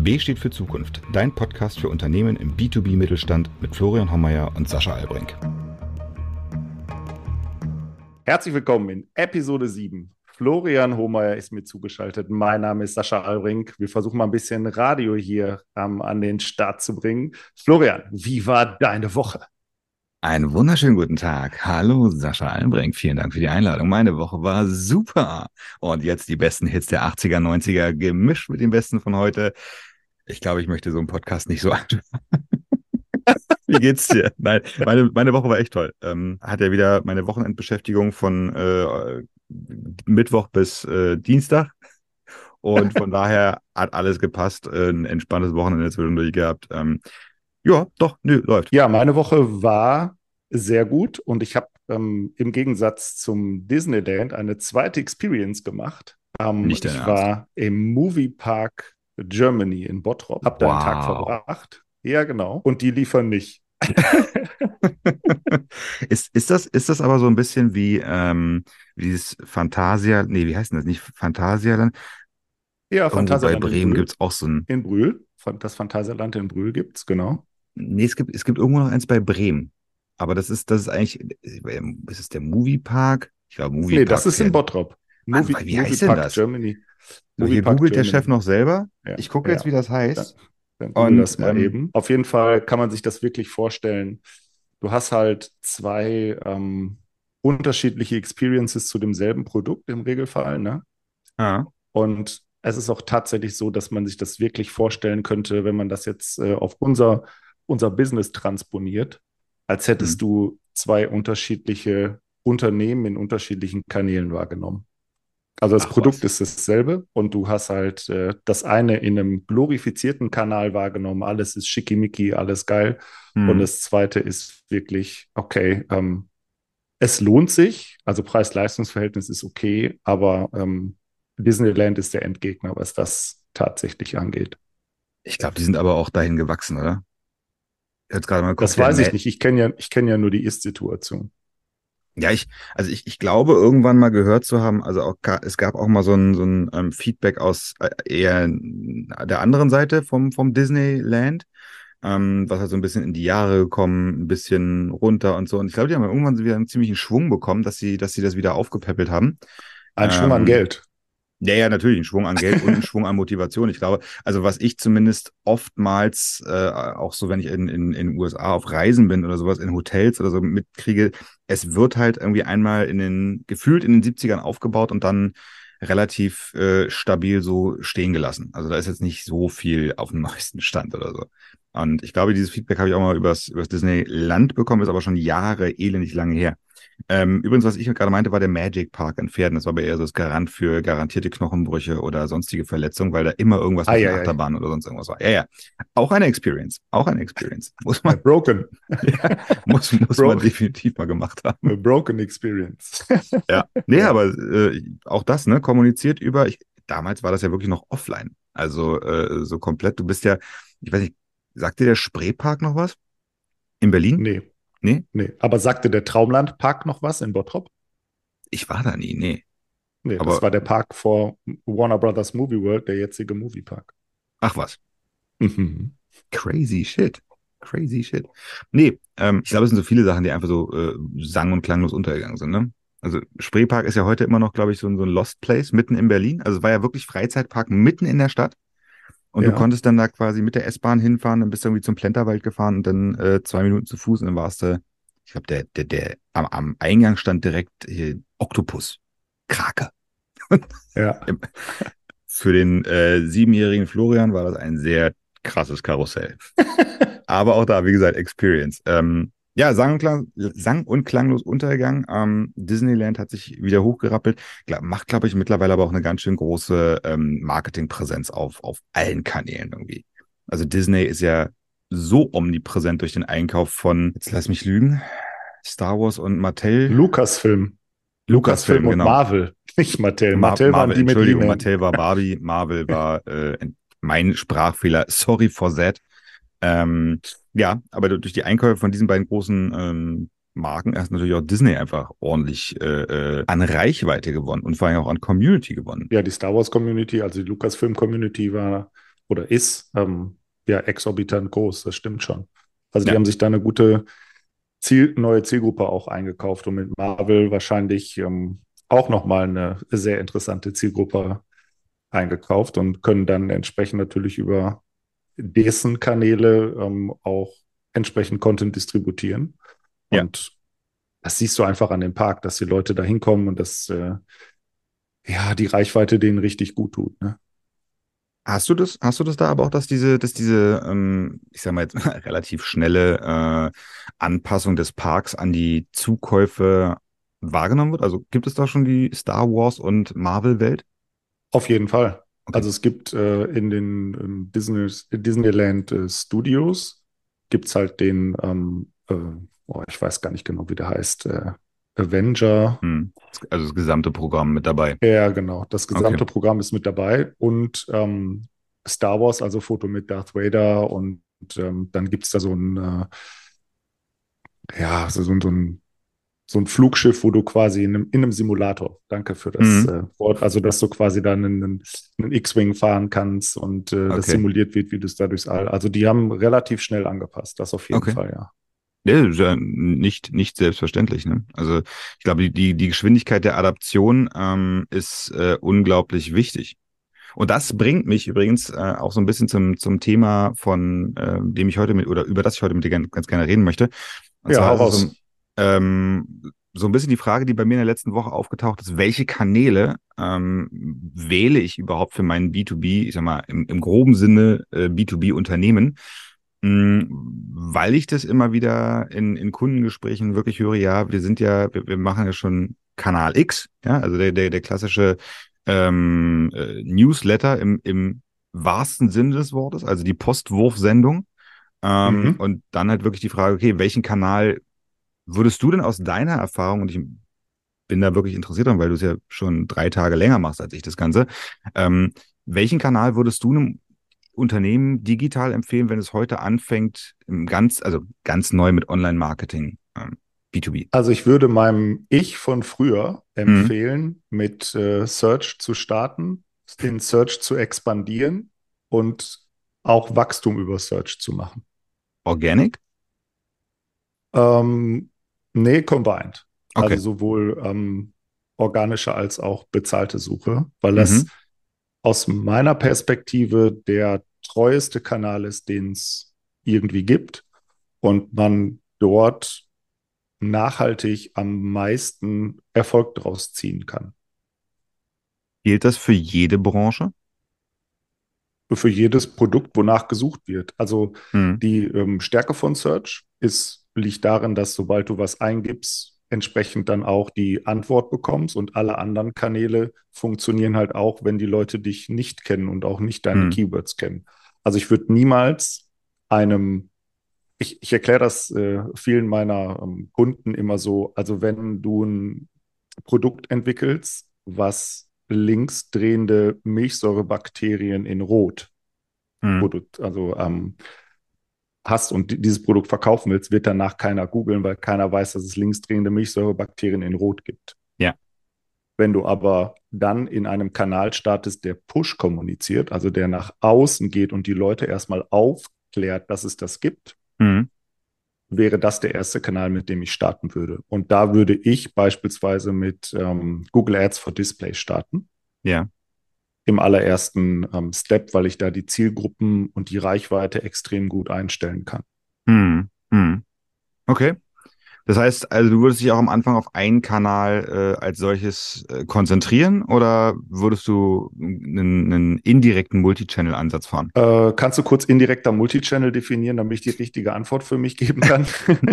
B steht für Zukunft, dein Podcast für Unternehmen im B2B-Mittelstand mit Florian Hommeier und Sascha Albrecht. Herzlich willkommen in Episode 7. Florian Hommeier ist mir zugeschaltet. Mein Name ist Sascha Albrecht. Wir versuchen mal ein bisschen Radio hier an den Start zu bringen. Florian, wie war deine Woche? Einen wunderschönen guten Tag. Hallo Sascha Albrecht, vielen Dank für die Einladung. Meine Woche war super. Und jetzt die besten Hits der 80er, 90er gemischt mit den besten von heute. Ich glaube, ich möchte so einen Podcast nicht so anschauen. Wie geht's dir? Nein, meine Woche war echt toll. Hat ja wieder meine Wochenendbeschäftigung von Mittwoch bis Dienstag. Und von daher hat alles gepasst. Ein entspanntes Wochenende zwischendurch gehabt. Ja, doch, läuft. Ja, meine Woche war sehr gut und ich habe im Gegensatz zum Disneyland eine zweite Experience gemacht. Nicht dein Ich Ernst. war im Moviepark Germany in Bottrop, habe da einen Tag verbracht. Ja, genau. Und die liefern nicht. Ist das aber so ein bisschen wie dieses Phantasia, nee, wie heißt denn das? Nicht Phantasialand? Ja, Irgendwo bei Phantasialand in Bremen Brühl. gibt es auch so ein. In Brühl. Das Phantasialand in Brühl gibt's, genau. Nee, es gibt irgendwo noch eins bei Bremen. Aber das ist eigentlich, ist es der Moviepark? Ich glaube, Nee, das Moviepark ist in fährt. Bottrop. Mann, wie heißt denn Moviepark das? Germany. So, hier Moviepark googelt der Chef Germany. noch selber. Ja, Ich gucke jetzt, ja. wie das Dann, heißt. dann google Und das mal eben. Auf jeden Fall kann man sich das wirklich vorstellen. Du hast halt zwei unterschiedliche Experiences zu demselben Produkt im Regelfall, ne? ja. Und es ist auch tatsächlich so, dass man sich das wirklich vorstellen könnte, wenn man das jetzt auf unser Business transponiert, als Hm. hättest du zwei unterschiedliche Unternehmen in unterschiedlichen Kanälen wahrgenommen. Also das Ach Produkt was. ist dasselbe und du hast halt das eine in einem glorifizierten Kanal wahrgenommen, alles ist schickimicki, alles geil. Und Hm. das zweite ist wirklich, okay, es lohnt sich, also Preis-Leistungs-Verhältnis ist okay, aber Disneyland ist der Endgegner, was das tatsächlich angeht. Ich glaube, die sind aber auch dahin gewachsen, oder? Jetzt gerade mal geguckt, Das der weiß ich Matt. nicht. Ich kenn ja nur die Ist-Situation. Ja, ich glaube, irgendwann mal gehört zu haben, also auch, es gab auch mal so ein Feedback aus eher der anderen Seite vom Disneyland, was halt so ein bisschen in die Jahre gekommen, ein bisschen runter und so. Und ich glaube, die haben irgendwann so wieder einen ziemlichen Schwung bekommen, dass sie das wieder aufgepäppelt haben. Ein Schwung an Ähm, Geld. ja, natürlich, ein Schwung an Geld und ein Schwung an Motivation. Ich glaube, also was ich zumindest oftmals, auch so, wenn ich in den USA auf Reisen bin oder sowas, in Hotels oder so mitkriege, es wird halt irgendwie einmal gefühlt in den 70ern aufgebaut und dann relativ stabil so stehen gelassen. Also da ist jetzt nicht so viel auf dem neuesten Stand oder so. Und ich glaube, dieses Feedback habe ich auch mal übers Disneyland bekommen, ist aber schon Jahre elendig lange her. Übrigens, was ich gerade meinte, war der Magic Park in Pferden. Das war aber eher so das Garant für garantierte Knochenbrüche oder sonstige Verletzungen, weil da immer irgendwas mit den Eieiei. Achterbahnen oder sonst irgendwas war. Ja, ja. Auch eine Experience. Auch eine Experience. Muss man, Broken. ja, muss man Bro definitiv mal gemacht haben. Broken Experience. Ja. Nee, Ja. aber auch das, ne, kommuniziert damals war das ja wirklich noch offline. Also so komplett. Du bist ja, ich weiß nicht, sagt dir der Spreepark noch was? In Berlin? Nee, Nee? nee. Aber sagte der Traumland-Park noch was in Bottrop? Ich war da nie, nee. Nee, das Aber, war der Park vor Warner Brothers Movie World, der jetzige Moviepark. ach was. Mhm. Crazy shit. Crazy shit. Nee, ich glaube, es sind so viele Sachen, die einfach so sang- und klanglos untergegangen sind, ne? Also Spreepark ist ja heute immer noch, glaube ich, so ein Lost Place mitten in Berlin. Also es war ja wirklich Freizeitpark mitten in der Stadt. Und du Ja. konntest dann da quasi mit der S-Bahn hinfahren, dann bist du irgendwie zum Plenterwald gefahren und dann 2 Minuten zu Fuß und dann warst du, ich glaube, der am Eingang stand direkt hier, Oktopus. Krake. Ja. Für den 7-jährigen Florian war das ein sehr krasses Karussell. Aber auch da, wie gesagt, Experience. Ja, sang- und klanglos Untergang. Disneyland hat sich wieder hochgerappelt. Macht, glaube ich, mittlerweile aber auch eine ganz schön große Marketingpräsenz auf allen Kanälen irgendwie. Also Disney ist ja so omnipräsent durch den Einkauf von, jetzt lass mich lügen, Star Wars und Mattel. Lucasfilm. Lucasfilm, Lucasfilm und genau. Marvel. Nicht Mattel. Mattel waren Marvel, die mit Entschuldigung, He-Man. Mattel war Barbie, Marvel war mein Sprachfehler. Sorry for that. Ähm, ja, aber durch die Einkäufe von diesen beiden großen Marken hat natürlich auch Disney einfach ordentlich an Reichweite gewonnen und vor allem auch an Community gewonnen. Ja, die Star Wars Community, also die Lucasfilm Community war oder ist ja exorbitant groß, das stimmt schon. Also die Ja. haben sich da eine gute neue Zielgruppe auch eingekauft und mit Marvel wahrscheinlich auch nochmal eine sehr interessante Zielgruppe eingekauft und können dann entsprechend natürlich über dessen Kanäle auch entsprechend Content distributieren. Ja. Und das siehst du einfach an dem Park, dass die Leute da hinkommen und dass ja die Reichweite denen richtig gut tut. Ne? Hast du das da aber auch, dass diese, ich sag mal jetzt relativ schnelle Anpassung des Parks an die Zukäufe wahrgenommen wird? Also gibt es da schon die Star Wars und Marvel-Welt? Auf jeden Fall. Okay. Also es gibt in den Disneyland Studios gibt es halt den, ich weiß gar nicht genau, wie der heißt, Avenger. Hm. Also das gesamte Programm mit dabei. Ja, genau. Das Okay. gesamte Programm ist mit dabei und Star Wars, also Foto mit Darth Vader und dann gibt es da so ein, ja, so ein Flugschiff, wo du quasi in einem Simulator, danke für das Mhm. Wort, also dass du quasi dann einen X-Wing fahren kannst und das Okay. simuliert wird, wie du es da durchs All. Also die haben relativ schnell angepasst, das auf jeden Okay. Fall, ja. Ja, das ist ja nicht selbstverständlich, ne? Also ich glaube, die Geschwindigkeit der Adaption ist unglaublich wichtig. Und das bringt mich übrigens auch so ein bisschen zum Thema, von dem ich heute mit, oder über das ich heute mit dir ganz gerne reden möchte. Und Ja, zwar hau ist es so, raus. so ein bisschen die Frage, die bei mir in der letzten Woche aufgetaucht ist: Welche Kanäle wähle ich überhaupt für meinen B2B, ich sag mal, im groben Sinne B2B-Unternehmen? Weil ich das immer wieder in Kundengesprächen wirklich höre: Ja, wir machen ja schon Kanal X, ja, also der klassische Newsletter im wahrsten Sinne des Wortes, also die Postwurfsendung. Mhm. Und dann halt wirklich die Frage: Okay, welchen Kanal würdest du denn aus deiner Erfahrung, und ich bin da wirklich interessiert dran, weil du es ja schon 3 Tage länger machst als ich das Ganze, ähm, welchen Kanal würdest du einem Unternehmen digital empfehlen, wenn es heute anfängt, also ganz neu mit Online-Marketing, B2B? Also ich würde meinem Ich von früher Mhm. empfehlen, mit Search zu starten, den Search zu expandieren und auch Wachstum über Search zu machen. Organic? Ähm, nee, combined. Also Okay. sowohl organische als auch bezahlte Suche, weil das Mhm. aus meiner Perspektive der treueste Kanal ist, den es irgendwie gibt und man dort nachhaltig am meisten Erfolg daraus ziehen kann. Gilt das für jede Branche? Für jedes Produkt, wonach gesucht wird. Also Mhm. die Stärke von Search liegt darin, dass sobald du was eingibst, entsprechend dann auch die Antwort bekommst und alle anderen Kanäle funktionieren halt auch, wenn die Leute dich nicht kennen und auch nicht deine Mhm. Keywords kennen. Also ich würde niemals einem, ich erkläre das vielen meiner Kunden immer so, also wenn du ein Produkt entwickelst, was linksdrehende Milchsäurebakterien in Rot Mhm. also hast und dieses Produkt verkaufen willst, wird danach keiner googeln, weil keiner weiß, dass es linksdrehende Milchsäurebakterien in Rot gibt. Ja. Wenn du aber dann in einem Kanal startest, der Push kommuniziert, also der nach außen geht und die Leute erstmal aufklärt, dass es das gibt, Mhm. wäre das der erste Kanal, mit dem ich starten würde. Und da würde ich beispielsweise mit Google Ads for Display starten. Ja. Im allerersten Step, weil ich da die Zielgruppen und die Reichweite extrem gut einstellen kann. Mhm. Mhm. Okay. Das heißt, also du würdest dich auch am Anfang auf einen Kanal als solches konzentrieren, oder würdest du einen indirekten Multichannel-Ansatz fahren? Kannst du kurz indirekter Multichannel definieren, damit ich die richtige Antwort für mich geben kann?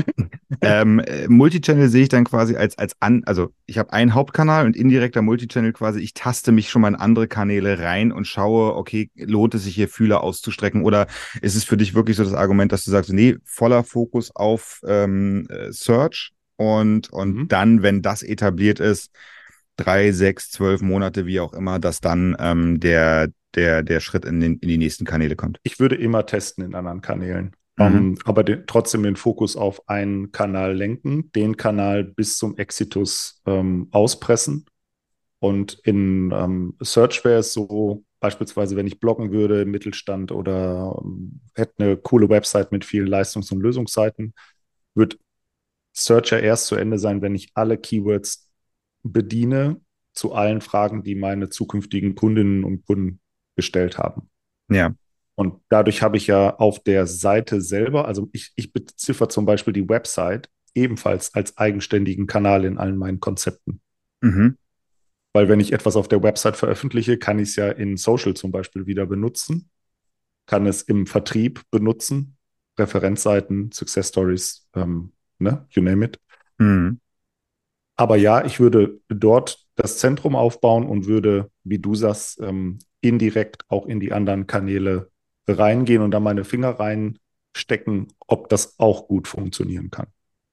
Multichannel sehe ich dann quasi also ich habe einen Hauptkanal, und indirekter Multichannel quasi, ich taste mich schon mal in andere Kanäle rein und schaue: Okay, lohnt es sich hier Fühler auszustrecken, oder ist es für dich wirklich so das Argument, dass du sagst: Nee, voller Fokus auf Search, und Mhm. dann, wenn das etabliert ist, 3, 6, 12 Monate, wie auch immer, dass dann der Schritt in die nächsten Kanäle kommt? Ich würde immer testen in anderen Kanälen, Mhm. aber trotzdem den Fokus auf einen Kanal lenken, den Kanal bis zum Exitus auspressen. Und in Search wäre es so, beispielsweise, wenn ich bloggen würde im Mittelstand oder hätte eine coole Website mit vielen Leistungs- und Lösungsseiten, wird Search ja erst zu Ende sein, wenn ich alle Keywords bediene zu allen Fragen, die meine zukünftigen Kundinnen und Kunden gestellt haben. Ja. Und dadurch habe ich ja auf der Seite selber, also ich beziffer zum Beispiel die Website ebenfalls als eigenständigen Kanal in allen meinen Konzepten. Mhm. Weil wenn ich etwas auf der Website veröffentliche, kann ich es ja in Social zum Beispiel wieder benutzen, kann es im Vertrieb benutzen, Referenzseiten, Success Stories, ne, you name it. Mhm. Aber ja, ich würde dort das Zentrum aufbauen und würde, wie du sagst, indirekt auch in die anderen Kanäle reingehen und da meine Finger reinstecken, ob das auch gut funktionieren kann.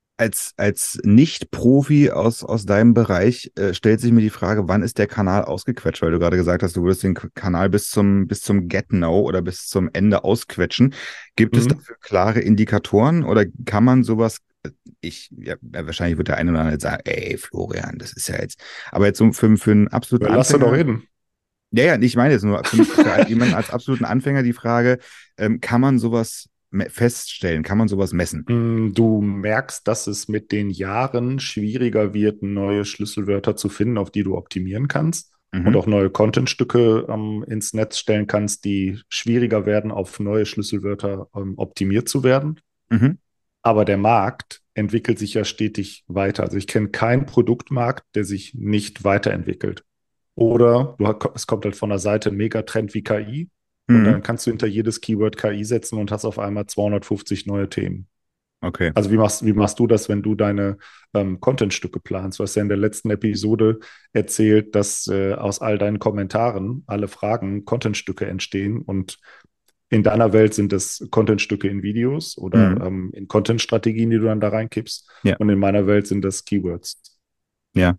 Als Nicht-Profi aus deinem Bereich stellt sich mir die Frage, wann ist der Kanal ausgequetscht? Weil du gerade gesagt hast, du würdest den Kanal bis zum Get-No oder bis zum Ende ausquetschen. Gibt es Mhm. dafür klare Indikatoren oder kann man sowas, wahrscheinlich wird der eine oder andere jetzt sagen, ey, Florian, das ist ja jetzt, aber jetzt so für einen absoluten Lass doch Anfänger, reden. ja, ich meine jetzt nur für jemanden als absoluten Anfänger die Frage, kann man sowas feststellen, kann man sowas messen? Du merkst, dass es mit den Jahren schwieriger wird, neue Schlüsselwörter zu finden, auf die du optimieren kannst und Mhm. auch neue Contentstücke ins Netz stellen kannst, die schwieriger werden, auf neue Schlüsselwörter optimiert zu werden. Mhm. Aber der Markt entwickelt sich ja stetig weiter. Also ich kenne keinen Produktmarkt, der sich nicht weiterentwickelt. Oder es kommt halt von der Seite ein Megatrend wie KI und Mhm. dann kannst du hinter jedes Keyword KI setzen und hast auf einmal 250 neue Themen. Okay. Also wie machst du das, wenn du deine Contentstücke planst? Du hast ja in der letzten Episode erzählt, dass aus all deinen Kommentaren alle Fragen Contentstücke entstehen und in deiner Welt sind es Contentstücke in Videos oder Mhm. in Content-Strategien, die du dann da reinkippst. Ja, Und in meiner Welt sind das Keywords. ja.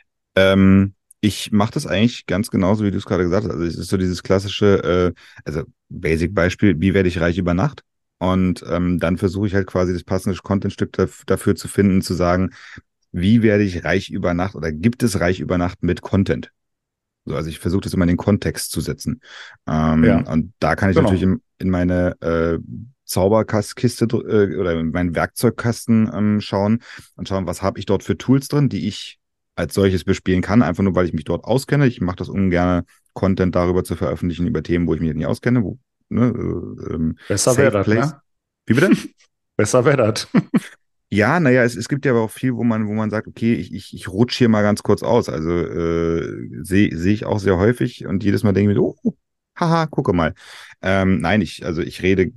Ich mache das eigentlich ganz genauso, wie du es gerade gesagt hast. Also es ist so dieses klassische, also Basic-Beispiel, wie werde ich reich über Nacht? Und dann versuche ich halt quasi das passende Contentstück dafür zu finden, zu sagen, wie werde ich reich über Nacht oder gibt es reich über Nacht mit Content? So, also ich versuche das immer in den Kontext zu setzen. Ja, Und da kann ich natürlich genau. in meine Zauberkiste oder in meinen Werkzeugkasten schauen und schauen, was habe ich dort für Tools drin, die ich als solches bespielen kann, einfach nur, weil ich mich dort auskenne. Ich mache das ungern, Content darüber zu veröffentlichen, über Themen, wo ich mich nicht auskenne, ne, Besser wäre Safe das, Place. ne? Wie bitte? Besser wäre das. Ja, naja, es gibt ja aber auch viel, wo man sagt, okay, ich rutsche hier mal ganz kurz aus. Also sehe ich auch sehr häufig und jedes Mal denke ich mir, so, oh, haha, gucke mal. Nein, ich rede,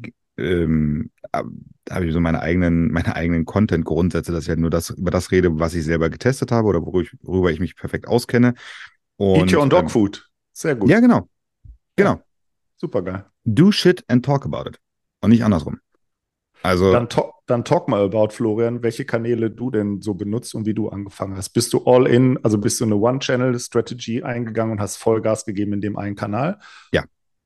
da habe ich so meine eigenen Content-Grundsätze, dass ich halt nur über das rede, was ich selber getestet habe oder worüber ich mich perfekt auskenne. Eat your Und own dog food. Sehr ja, gut. genau, Ja, genau. super geil. Do shit and talk about it. Und nicht andersrum. Also Dann talk mal about, Florian, welche Kanäle du denn so benutzt und wie du angefangen hast. Bist du all in, also bist du eine One-Channel-Strategy eingegangen und hast Vollgas gegeben in dem einen Kanal? ja,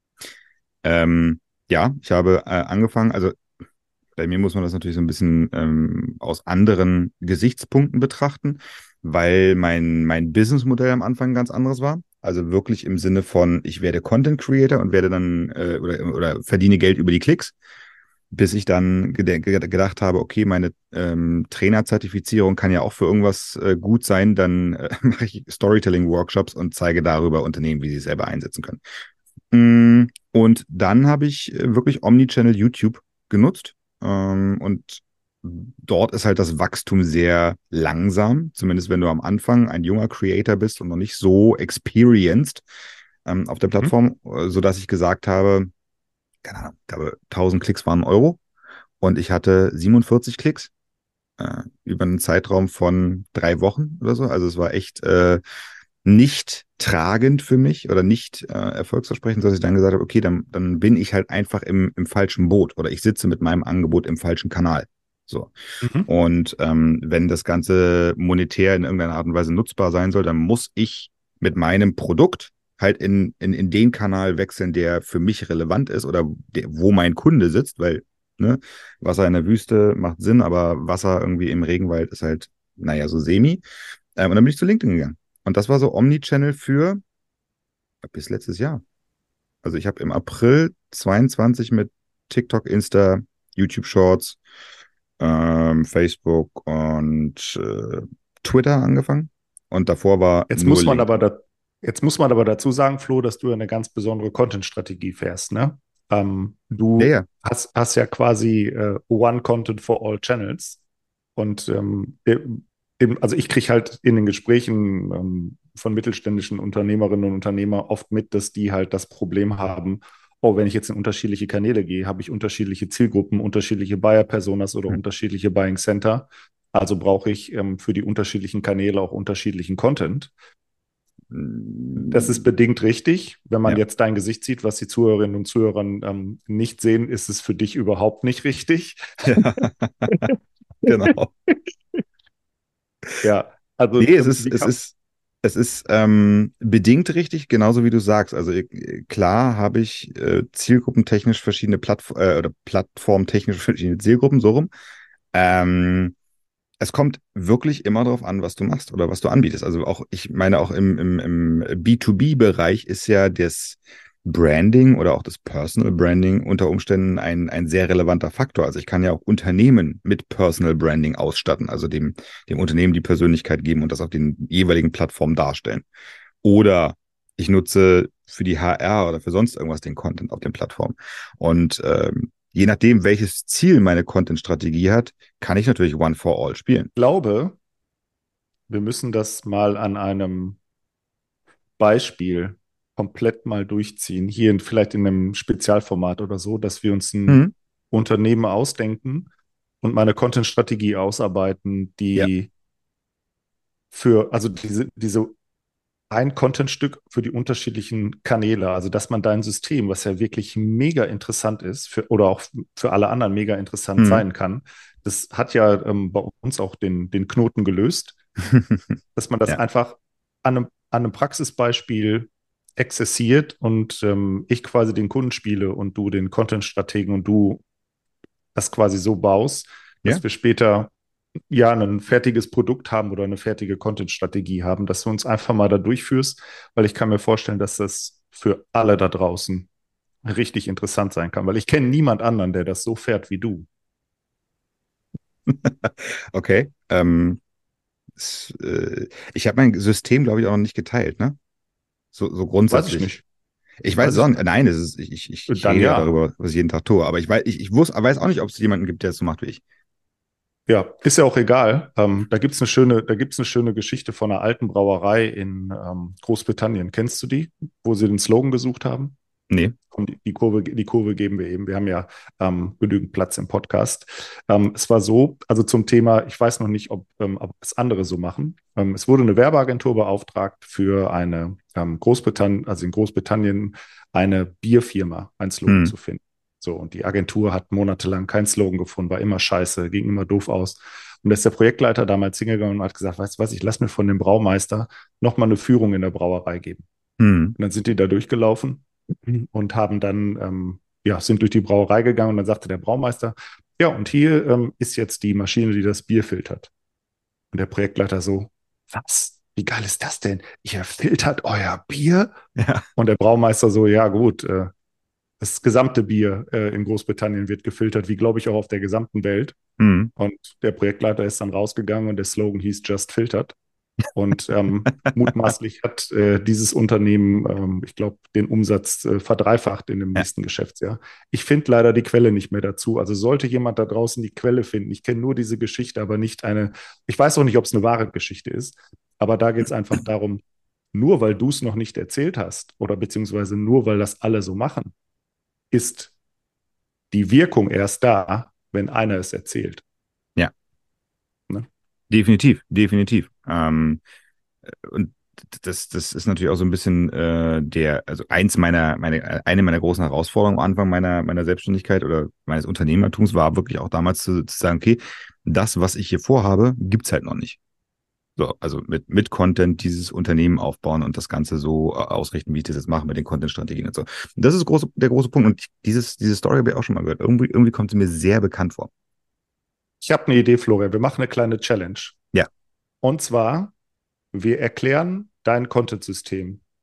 ja, ich habe angefangen, also bei mir muss man das natürlich so ein bisschen aus anderen Gesichtspunkten betrachten, weil mein Businessmodell am Anfang ein ganz anderes war. Also wirklich im Sinne von, ich werde Content Creator und werde dann oder verdiene Geld über die Klicks, bis ich dann gedacht habe, okay, meine Trainerzertifizierung kann ja auch für irgendwas gut sein, dann mache ich Storytelling-Workshops und zeige darüber Unternehmen, wie sie es selber einsetzen können. Und dann habe ich wirklich Omnichannel YouTube genutzt. Und dort ist halt das Wachstum sehr langsam, zumindest wenn du am Anfang ein junger Creator bist und noch nicht so experienced auf der Mhm. Plattform, sodass ich gesagt habe, keine Ahnung, ich glaube, 1000 Klicks waren Euro und ich hatte 47 Klicks über einen Zeitraum von 3 Wochen oder so. Also es war echt nicht tragend für mich oder nicht erfolgsversprechend, dass ich dann gesagt habe, okay, dann bin ich halt einfach im falschen Boot oder ich sitze mit meinem Angebot im falschen Kanal. So. Mhm. Und wenn das Ganze monetär in irgendeiner Art und Weise nutzbar sein soll, dann muss ich mit meinem Produkt halt in den Kanal wechseln, der für mich relevant ist oder wo mein Kunde sitzt, weil ne, Wasser in der Wüste macht Sinn, aber Wasser irgendwie im Regenwald ist halt, naja, so semi. Und dann bin ich zu LinkedIn gegangen. Und das war so Omnichannel für bis letztes Jahr. Also ich habe im April 22 mit TikTok, Insta, YouTube Shorts, Facebook und Twitter angefangen. Und davor war Jetzt nur muss man LinkedIn. jetzt muss man aber dazu sagen, Flo, dass du eine ganz besondere Content-Strategie fährst, ne? Ja, Du ja. hast ja quasi One Content for all Channels. Und also ich kriege halt in den Gesprächen von mittelständischen Unternehmerinnen und Unternehmern oft mit, dass die halt das Problem haben, oh, wenn ich jetzt in unterschiedliche Kanäle gehe, habe ich unterschiedliche Zielgruppen, unterschiedliche Buyer-Personas oder Hm. unterschiedliche Buying Center. Also brauche ich für die unterschiedlichen Kanäle auch unterschiedlichen Content. Das ist Mm, bedingt richtig. Wenn man ja. jetzt dein Gesicht sieht, was die Zuhörerinnen und Zuhörer nicht sehen, ist es für dich überhaupt nicht richtig. Ja, genau. Ja, also Nee, wie kann, es ist bedingt richtig, genauso wie du sagst. Also klar habe ich zielgruppentechnisch verschiedene oder plattformtechnisch verschiedene Zielgruppen, so rum. Ähm, Es kommt wirklich immer darauf an, was du machst oder was du anbietest. Also auch, ich meine, auch im B2B-Bereich ist ja das Branding oder auch das Personal Branding unter Umständen ein sehr relevanter Faktor. Also ich kann ja auch Unternehmen mit Personal Branding ausstatten, also dem Unternehmen die Persönlichkeit geben und das auf den jeweiligen Plattformen darstellen. Oder ich nutze für die HR oder für sonst irgendwas den Content auf den Plattformen. Und je nachdem, welches Ziel meine Content-Strategie hat, kann ich natürlich One for All spielen. glaube, wir müssen das mal an einem Beispiel komplett mal durchziehen. Vielleicht in einem Spezialformat oder so, dass wir uns ein Mhm. Unternehmen ausdenken und meine Content-Strategie ausarbeiten, Ja. die also diese ein Contentstück für die unterschiedlichen Kanäle, also dass man dein System, was ja wirklich mega interessant ist, oder auch für alle anderen mega interessant Mhm. sein kann, das hat ja bei uns auch den Knoten gelöst, dass man das Ja. einfach an einem Praxisbeispiel exerziert und ich quasi den Kunden spiele und du den Content-Strategen und du das quasi so baust, Ja. dass wir später ja ein fertiges Produkt haben oder eine fertige Content-Strategie haben, dass du uns einfach mal da durchführst, weil ich kann mir vorstellen, dass das für alle da draußen richtig interessant sein kann, weil ich kenne niemand anderen, der das so fährt wie du. Okay. Ich habe mein System, glaube ich, auch noch nicht geteilt, ne? So Weiß ich grundsätzlich. nicht. Ich weiß Weiß es auch ich nicht. nicht. Nein, ich Dann rede ja ja. darüber, was ich jeden Tag tue. Aber weiß auch nicht, ob es jemanden gibt, der es so macht wie ich. Ja, ist ja auch egal. Da gibt's eine schöne Geschichte von einer alten Brauerei in Großbritannien. Kennst du die, wo sie den Slogan gesucht haben? Nee. Und die Kurve geben wir eben. Wir haben ja genügend Platz im Podcast. Es war so, also zum Thema, ich weiß noch nicht, ob es andere so machen. Es wurde eine Werbeagentur beauftragt für also in Großbritannien eine Bierfirma, einen Slogan Hm. zu finden. So, und die Agentur hat monatelang keinen Slogan gefunden, war immer scheiße, ging immer doof aus. Und da ist der Projektleiter damals hingegangen und hat gesagt, weißt du was, ich lasse mir von dem Braumeister nochmal eine Führung in der Brauerei geben. Hm. Und dann sind die da durchgelaufen und haben dann, ja, sind durch die Brauerei gegangen und dann sagte der Braumeister, ja, und hier ist jetzt die Maschine, die das Bier filtert. Und der Projektleiter so, was? Wie geil ist das denn? Ihr filtert euer Bier? Ja. Und der Braumeister so, ja gut, das gesamte Bier in Großbritannien wird gefiltert, wie glaube ich auch auf der gesamten Welt. Hm. Und der Projektleiter ist dann rausgegangen und der Slogan hieß Just Filtered. Und mutmaßlich hat dieses Unternehmen, ich glaube, den Umsatz verdreifacht in dem Ja. nächsten Geschäftsjahr. Ich finde leider die Quelle nicht mehr dazu. Also sollte jemand da draußen die Quelle finden, ich kenne nur diese Geschichte, aber nicht ich weiß auch nicht, ob es eine wahre Geschichte ist, aber da geht es einfach darum, nur weil du es noch nicht erzählt hast oder beziehungsweise nur weil das alle so machen, ist die Wirkung erst da, wenn einer es erzählt. Ja. Ne? Definitiv, definitiv. Und das ist natürlich auch so ein bisschen also eine meiner großen Herausforderungen am Anfang meiner Selbstständigkeit oder meines Unternehmertums war wirklich auch damals zu sagen, okay, das, was ich hier vorhabe, gibt's halt noch nicht. So, also mit Content dieses Unternehmen aufbauen und das Ganze so ausrichten, wie ich das jetzt mache mit den Content-Strategien und so. Und das ist der große Punkt. Und diese Story habe ich auch schon mal gehört. Irgendwie kommt sie mir sehr bekannt vor. Ich habe eine Idee, Florian. Wir machen eine kleine Challenge. Ja. Und zwar, wir erklären dein Content-System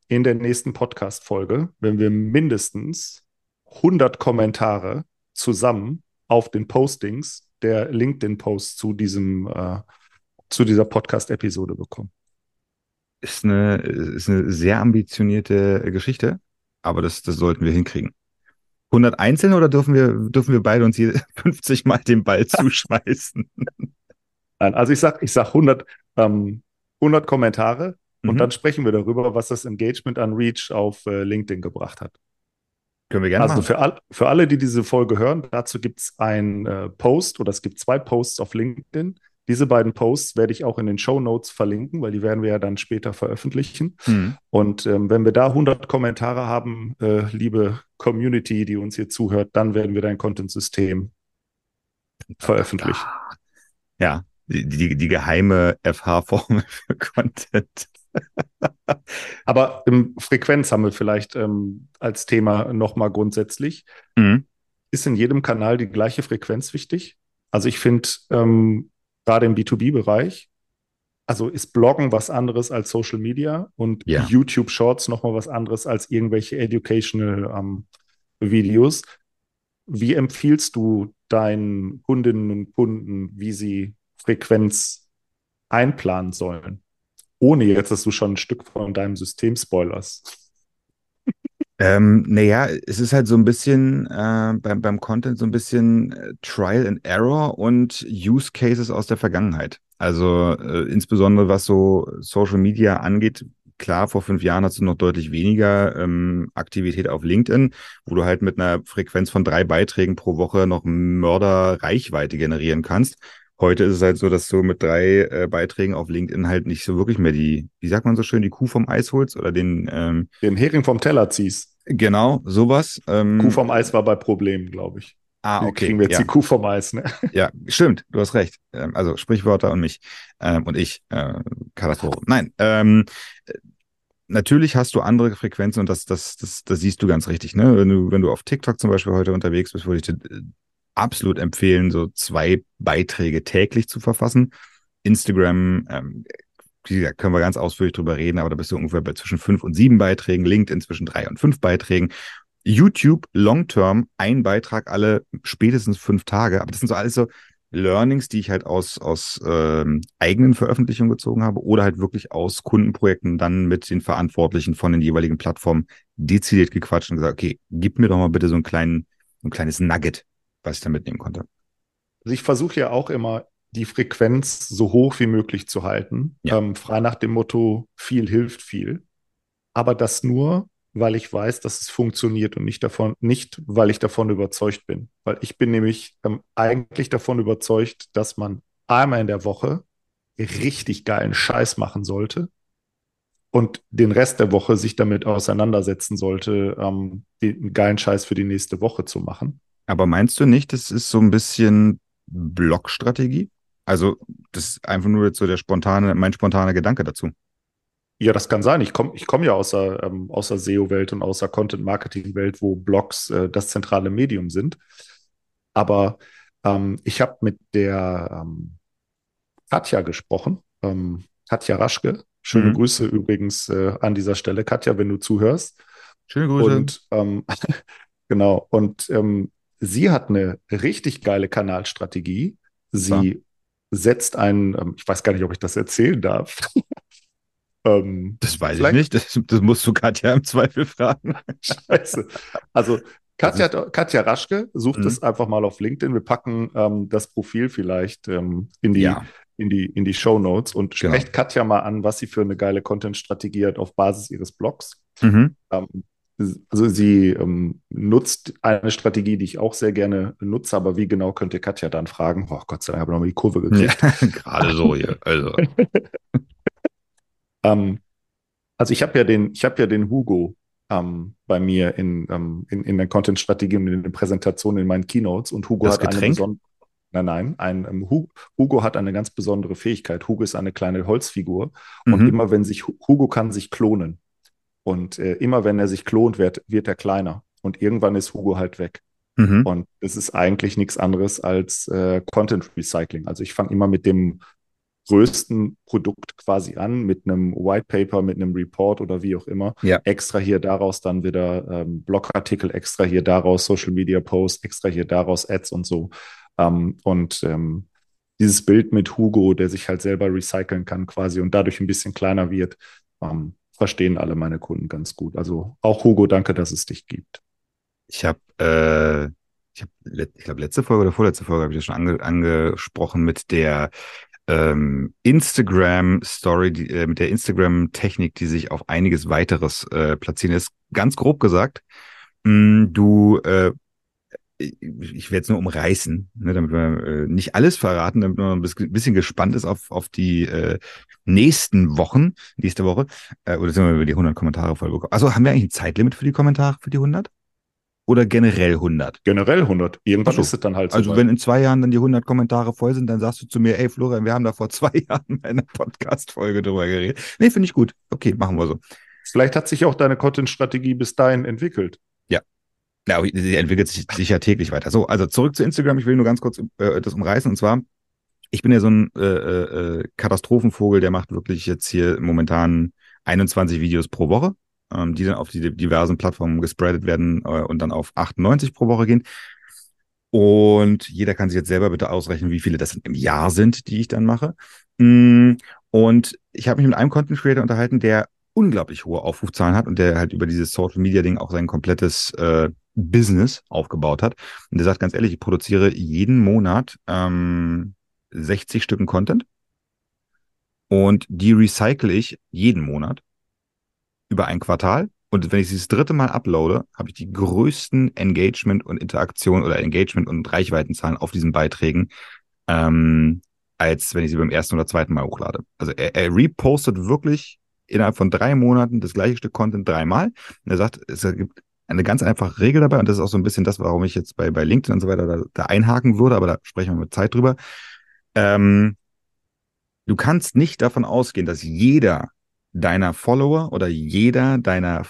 in der nächsten Podcast-Folge, wenn wir mindestens 100 Kommentare zusammen auf den Postings der LinkedIn-Posts zu dieser Podcast-Episode bekommen. Ist eine sehr ambitionierte Geschichte, aber das sollten wir hinkriegen. 100 einzeln oder dürfen wir beide uns hier 50 Mal den Ball zuschmeißen? Nein, also ich sag 100 Kommentare und Mhm. dann sprechen wir darüber, was das Engagement an Reach auf LinkedIn gebracht hat. Können wir gerne Also machen. für alle, die diese Folge hören, dazu gibt es einen Post oder es gibt 2 Posts auf LinkedIn. Diese beiden Posts werde ich auch in den Show Notes verlinken, weil die werden wir ja dann später veröffentlichen. Mhm. Und wenn wir da 100 Kommentare haben, liebe Community, die uns hier zuhört, dann werden wir dein Content-System veröffentlichen. Ja, die geheime FH-Formel für Content. Aber Frequenz haben wir vielleicht als Thema nochmal grundsätzlich. Mhm. Ist in jedem Kanal die gleiche Frequenz wichtig? Also ich finde, gerade im B2B-Bereich, also ist Bloggen was anderes als Social Media und Ja. YouTube Shorts nochmal was anderes als irgendwelche educational Videos. Wie empfiehlst du deinen Kundinnen und Kunden, wie sie Frequenz einplanen sollen? Ohne jetzt, dass du schon ein Stück von deinem System spoilerst. Naja, es ist halt so ein bisschen beim Content so ein bisschen Trial and Error und Use Cases aus der Vergangenheit. Also insbesondere was so Social Media angeht. Klar, vor 5 Jahren hast du noch deutlich weniger Aktivität auf LinkedIn, wo du halt mit einer Frequenz von 3 Beiträgen pro Woche noch Mörder-Reichweite generieren kannst. Heute ist es halt so, dass du mit 3 Beiträgen auf LinkedIn halt nicht so wirklich mehr wie sagt man so schön, die Kuh vom Eis holst oder Den Hering vom Teller ziehst. genau, sowas. Kuh vom Eis war bei Problemen, glaube ich. Wie Okay, kriegen wir jetzt die ja. Kuh vom Eis, ne? Ja, stimmt, du hast recht. Also Sprichwörter und mich. Und ich, Katastrophe. Nein, natürlich hast du andere Frequenzen und das siehst du ganz richtig. Ne? Wenn du auf TikTok zum Beispiel heute unterwegs bist, würde ich dir absolut empfehlen, so 2 Beiträge täglich zu verfassen. Instagram, wie gesagt, können wir ganz ausführlich drüber reden, aber da bist du ungefähr bei zwischen 5 und 7 Beiträgen, LinkedIn zwischen 3 und 5 Beiträgen. YouTube Long-Term, 1 Beitrag alle spätestens 5 Tage. Aber das sind so alles so Learnings, die ich halt aus eigenen Veröffentlichungen gezogen habe oder halt wirklich aus Kundenprojekten dann mit den Verantwortlichen von den jeweiligen Plattformen dezidiert gequatscht und gesagt, okay, gib mir doch mal bitte so ein kleines Nugget, was ich da mitnehmen konnte. Also ich versuche ja auch immer, die Frequenz so hoch wie möglich zu halten. Ja. Frei nach dem Motto, viel hilft viel. Aber das nur, weil ich weiß, dass es funktioniert und nicht, weil ich davon überzeugt bin. Weil ich bin nämlich eigentlich davon überzeugt, dass man einmal in der Woche richtig geilen Scheiß machen sollte und den Rest der Woche sich damit auseinandersetzen sollte, den geilen Scheiß für die nächste Woche zu machen. Aber meinst du nicht, das ist so ein bisschen Blockstrategie? Also, das ist einfach nur jetzt so mein spontaner Gedanke dazu. Ja, das kann sein. Ich komm ja außer SEO-Welt und außer Content-Marketing-Welt, wo Blogs das zentrale Medium sind. Aber ich habe mit der Katja gesprochen, Katja Raschke. Schöne Mhm. Grüße übrigens an dieser Stelle, Katja, wenn du zuhörst. Schöne Grüße. Und genau, und sie hat eine richtig geile Kanalstrategie. So. Sie setzt einen, ich weiß gar nicht, ob ich das erzählen darf. Das weiß ich Vielleicht nicht. Das musst du Katja im Zweifel fragen. Scheiße. Also Das ist, Katja Raschke, sucht mhm. es einfach mal auf LinkedIn. Wir packen das Profil vielleicht Ja, in die Show Notes und genau. sprecht Katja mal an, was sie für eine geile Content-Strategie hat auf Basis ihres Blogs. Mhm. Ähm, also sie nutzt eine Strategie, die ich auch sehr gerne nutze, aber wie genau könnt ihr Katja dann fragen? Oh Gott sei Dank, habe ich nochmal die Kurve Ja, gekriegt. gerade so hier. Also. Ähm, Also ich habe ja den Hugo bei mir in der Content-Strategie und in den Präsentationen in meinen Keynotes und Hugo Das hat eine Getränk? besondere, nein, Hugo hat eine ganz besondere Fähigkeit. Hugo ist eine kleine Holzfigur und Mhm. immer wenn sich, Hugo kann sich klonen und immer wenn er sich klont, wird er kleiner und irgendwann ist Hugo halt weg. Mhm. Und es ist eigentlich nichts anderes als Content Recycling. Also ich fange immer mit dem größten Produkt quasi an mit einem White Paper, mit einem Report oder wie auch immer. Ja. Extra hier daraus dann wieder Blogartikel, extra hier daraus Social Media Posts, extra hier daraus Ads und so. Dieses Bild mit Hugo, der sich halt selber recyceln kann quasi und dadurch ein bisschen kleiner wird, verstehen alle meine Kunden ganz gut. Also auch Hugo, danke, dass es dich gibt. Ich habe, ich glaube, letzte Folge oder vorletzte Folge habe ich das schon angesprochen mit der Instagram-Story, mit der Instagram-Technik, die sich auf einiges weiteres platzieren lässt. Ganz grob gesagt, ich werde es nur umreißen, ne, damit wir nicht alles verraten, damit man ein bisschen gespannt ist auf die nächste Woche, oder sind wir über die 100 Kommentare voll bekommen. Also haben wir eigentlich ein Zeitlimit für die Kommentare für die 100? Oder generell 100? Generell 100. Ach Irgendwann so. ist es dann halt Also soweit. wenn in 2 Jahren dann die 100 Kommentare voll sind, dann sagst du zu mir, ey Florian, wir haben da vor 2 Jahren in einer Podcast-Folge drüber geredet. Nee, finde ich gut. Okay, machen wir so. Vielleicht hat sich auch deine Content-Strategie bis dahin entwickelt. Ja. Ja, aber sie entwickelt sich sicher täglich weiter. So, also zurück zu Instagram. Ich will nur ganz kurz das umreißen. Und zwar, ich bin ja so ein Katastrophenvogel, der macht wirklich jetzt hier momentan 21 Videos pro Woche, die dann auf die diversen Plattformen gespreadet werden und dann auf 98 pro Woche gehen. Und jeder kann sich jetzt selber bitte ausrechnen, wie viele das im Jahr sind, die ich dann mache. Mm, Und ich habe mich mit einem Content Creator unterhalten, der unglaublich hohe Aufrufzahlen hat und der halt über dieses Social Media Ding auch sein komplettes Business aufgebaut hat. Und der sagt ganz ehrlich, ich produziere jeden Monat 60 Stücken Content und die recycle ich jeden Monat über ein Quartal. Und wenn ich sie das dritte Mal uploade, habe ich die größten Engagement und Interaktion oder Engagement und Reichweitenzahlen auf diesen Beiträgen, ähm, als wenn ich sie beim ersten oder zweiten Mal hochlade. Also er repostet wirklich innerhalb von 3 Monaten das gleiche Stück Content 3-mal. Und er sagt, es gibt eine ganz einfache Regel dabei und das ist auch so ein bisschen das, warum ich jetzt bei LinkedIn und so weiter da einhaken würde, aber da sprechen wir mit Zeit drüber. Ähm, Du kannst nicht davon ausgehen, dass jeder deiner Follower oder jeder deiner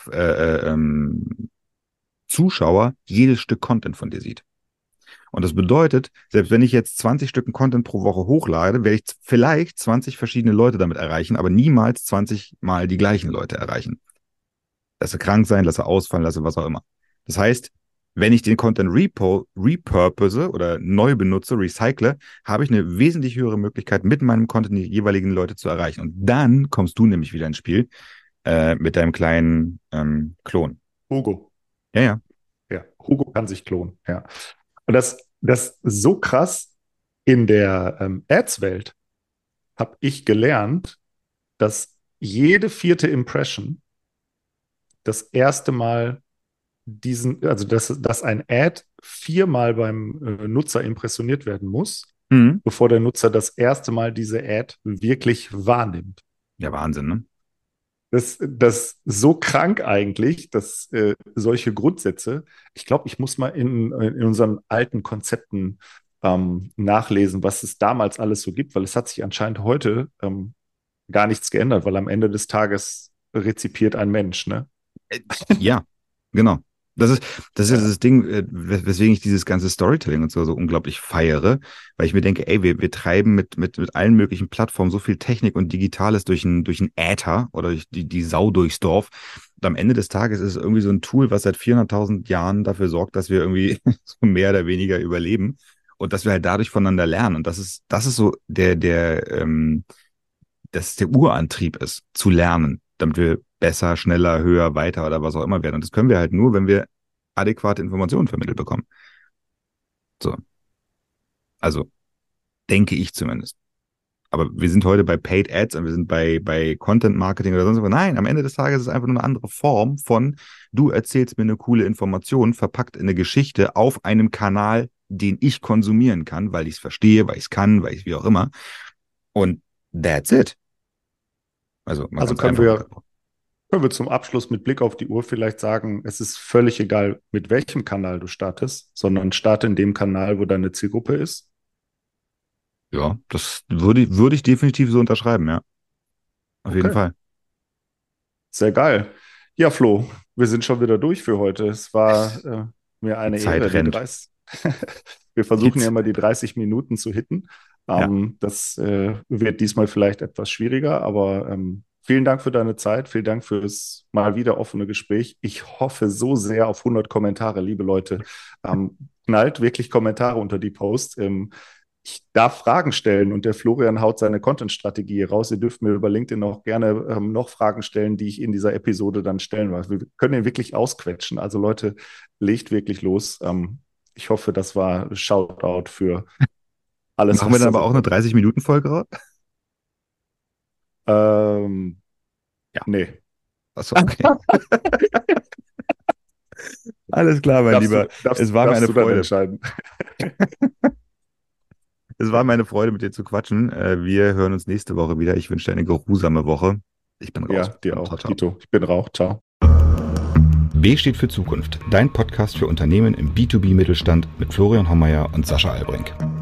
Zuschauer jedes Stück Content von dir sieht. Und das bedeutet, selbst wenn ich jetzt 20 Stücken Content pro Woche hochlade, werde ich vielleicht 20 verschiedene Leute damit erreichen, aber niemals 20 Mal die gleichen Leute erreichen. Lasse krank sein, lasse ausfallen, lasse was auch immer. Das heißt, wenn ich den Content repurpose oder neu benutze, recycle, habe ich eine wesentlich höhere Möglichkeit, mit meinem Content die jeweiligen Leute zu erreichen. Und dann kommst du nämlich wieder ins Spiel mit deinem kleinen Klon. Hugo. Ja, ja. Ja, Hugo kann sich klonen. Ja. Und das ist so krass in der Ads-Welt habe ich gelernt, dass jede vierte Impression das erste Mal also dass ein Ad viermal beim Nutzer impressioniert werden muss, Mhm. bevor der Nutzer das erste Mal diese Ad wirklich wahrnimmt. Ja, Wahnsinn, ne? Das so krank eigentlich, dass solche Grundsätze, ich glaube, ich muss mal in unseren alten Konzepten nachlesen, was es damals alles so gibt, weil es hat sich anscheinend heute gar nichts geändert, weil am Ende des Tages rezipiert ein Mensch, ne? Äh, Ja, genau. Das ist, das ist Ja. das Ding, weswegen ich dieses ganze Storytelling und so unglaublich feiere, weil ich mir denke, ey, wir treiben mit allen möglichen Plattformen so viel Technik und Digitales durch ein Äther oder durch die Sau durchs Dorf. Und am Ende des Tages ist es irgendwie so ein Tool, was seit 400.000 Jahren dafür sorgt, dass wir irgendwie so mehr oder weniger überleben und dass wir halt dadurch voneinander lernen. Und das ist so dass der Urantrieb ist, zu lernen, damit wir besser, schneller, höher, weiter oder was auch immer werden. Und das können wir halt nur, wenn wir adäquate Informationen vermittelt bekommen. So, also denke ich zumindest. Aber wir sind heute bei Paid Ads und wir sind bei Content Marketing oder sonst was. Nein, am Ende des Tages ist es einfach nur eine andere Form von, du erzählst mir eine coole Information, verpackt in eine Geschichte auf einem Kanal, den ich konsumieren kann, weil ich es verstehe, weil ich es kann, weil ich wie auch immer. Und that's it. Also mal Also ganz einfach runtergebrochen. können wir zum Abschluss mit Blick auf die Uhr vielleicht sagen, es ist völlig egal, mit welchem Kanal du startest, sondern starte in dem Kanal, wo deine Zielgruppe ist. Ja, das würde ich definitiv so unterschreiben, ja. Auf jeden Okay, Fall. sehr geil. Ja, Flo, wir sind schon wieder durch für heute. Es war mir Die eine Zeit Ehre, die rennt. 30. Wir versuchen ja immer die 30 Minuten zu hitten. Ja. Das wird diesmal vielleicht etwas schwieriger, aber vielen Dank für deine Zeit. Vielen Dank fürs mal wieder offene Gespräch. Ich hoffe so sehr auf 100 Kommentare, liebe Leute. Knallt wirklich Kommentare unter die Posts. Ich darf Fragen stellen und der Florian haut seine Content-Strategie raus. Ihr dürft mir über LinkedIn auch gerne noch Fragen stellen, die ich in dieser Episode dann stellen will. Wir können ihn wirklich ausquetschen. Also Leute, legt wirklich los. Ich hoffe, das war Shoutout für alles, Machen wir was dann da aber so auch eine kommt. 30-Minuten-Folge raus? Ja. Nee. Achso, okay. Alles klar, mein Darfst du, Lieber. darfst, Es war mir darfst eine du dann Freude. entscheiden. Es war mir eine Freude, mit dir zu quatschen. Wir hören uns nächste Woche wieder. Ich wünsche dir eine geruhsame Woche. Ich bin Ja, raus. dir Ciao, auch, ciao. Dito. Ich bin Rauch. Ciao. W steht für Zukunft. Dein Podcast für Unternehmen im B2B-Mittelstand mit Florian Hommeier und Sascha Albrecht.